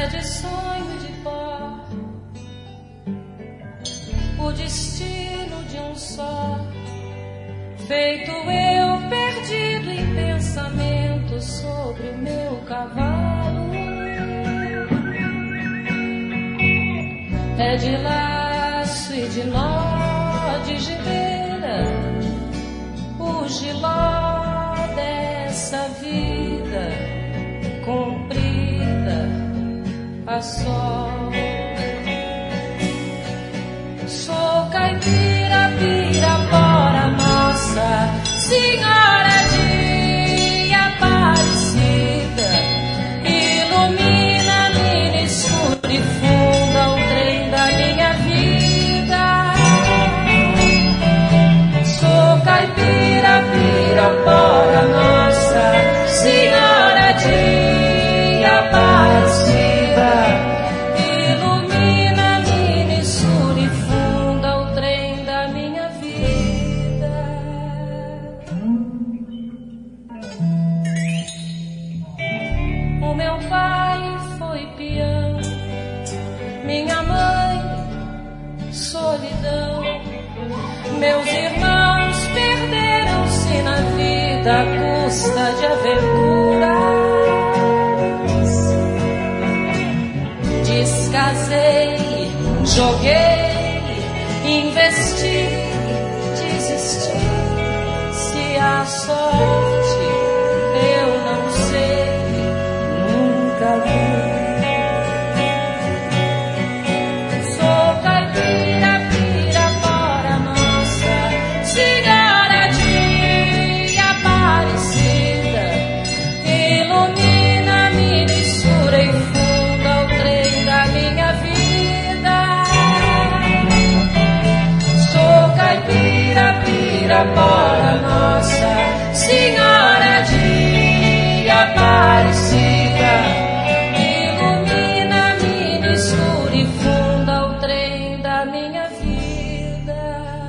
é de sonho de pó, o destino de um só, feito eu perdido em pensamento sobre o meu cavalo. É de laço e de nó, de gileira, o giló dessa vida comprida a sol. Sou caipira, pirapora, Nossa Senhora de Aparecida, ilumina, mina escura e funda o trem da minha vida. Sou caipira, pirapora, Nossa Senhora de Aparecida, ilumina, mina escura e funda o trem da minha vida. O meu pai foi peão, minha mãe solidão, meus irmãos perderam-se na vida à custa de aventuras. Descasei, joguei, investi, desisti. Se há sorte, eu não sei, nunca vi. Sou caipira, pirapora, Nossa Senhora de Aparecida, ilumina, mina escura e funda o trem da minha vida. Sou caipira, pirapora, Nossa Senhora de Aparecida, ilumina, mina escura e funda o trem da minha vida.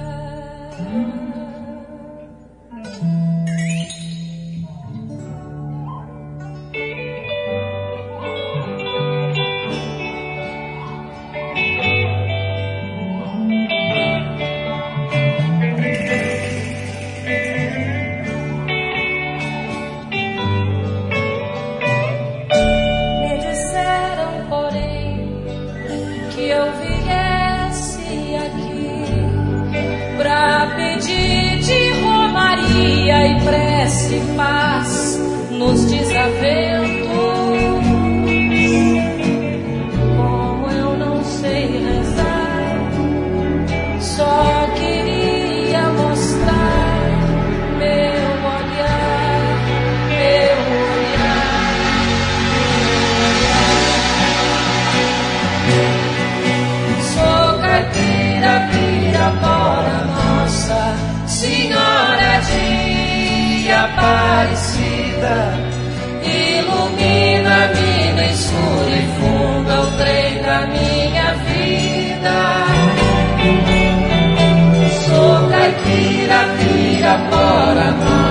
Me disseram, porém, que eu viesse aqui pra pedir de romaria e prece e paz nos desaventos. Como eu não sei rezar, só queria mostrar meu olhar, meu olhar. Sou caipira, pirapora, Nossa Senhora de Aparecida, ilumina, mina escura e funda o trem da minha vida. Sou caipira, pirapora, Nossa